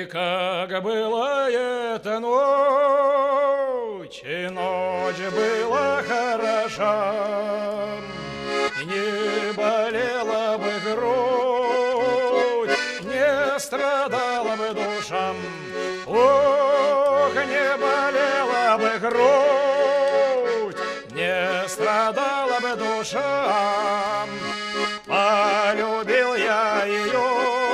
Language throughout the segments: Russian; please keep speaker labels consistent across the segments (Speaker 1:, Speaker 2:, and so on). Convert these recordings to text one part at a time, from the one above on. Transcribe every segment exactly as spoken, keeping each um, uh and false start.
Speaker 1: как была эта ночь, и ночь была хороша, не болела бы грудь, не страдала бы душа. Ох, не болела бы грудь, не страдала бы душа. Полюбил я ее,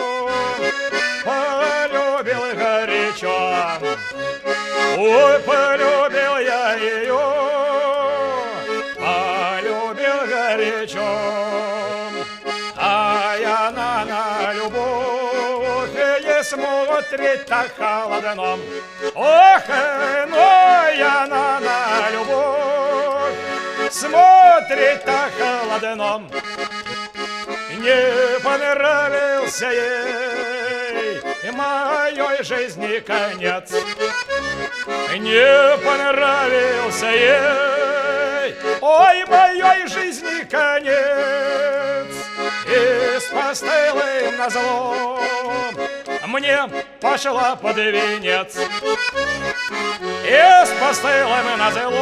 Speaker 1: полюбил горячо. Ой, полюбил я ее, полюбил горячо. А я на, на любовь и смотрит так холодно. Ох, но я на, на любовь смотрит так холодно. Не понравился ей моей жизни конец. Не понравился ей, ой, моей жизни конец. И с постылым назло мне пошла под венец. И с постылым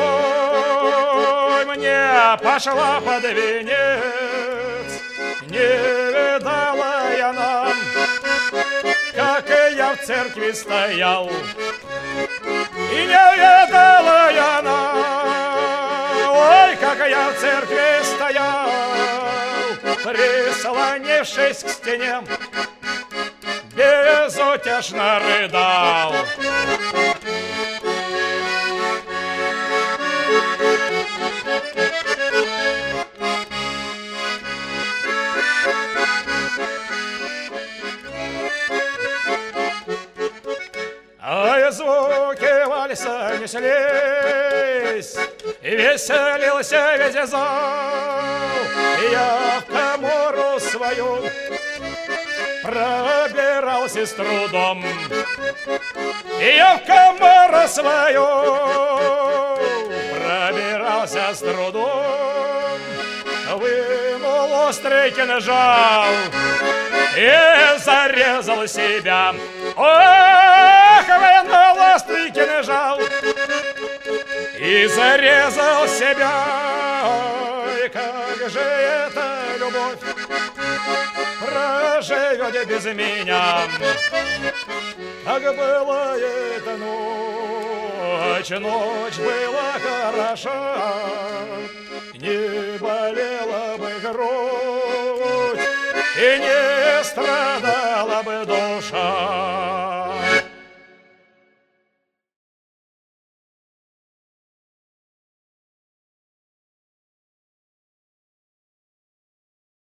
Speaker 1: назло мне пошла под венец. Не видала я нам, как я в церкви стоял. И не видала я нам, ой, как я в церкви стоял, прислонившись к стене, безутешно рыдал. А звуки вальса неслись, и веселился весь зал. Я в камору свою пробирался с трудом. Я в камору свою пробирался с трудом. Вынул острый кинжал и зарезал себя. Ох, вынул острый кинжал и зарезал себя. Ой, как же эта любовь проживет без меня. Как была эта ночь, ночь была хороша, не болела бы грудь и не страдала бы душа.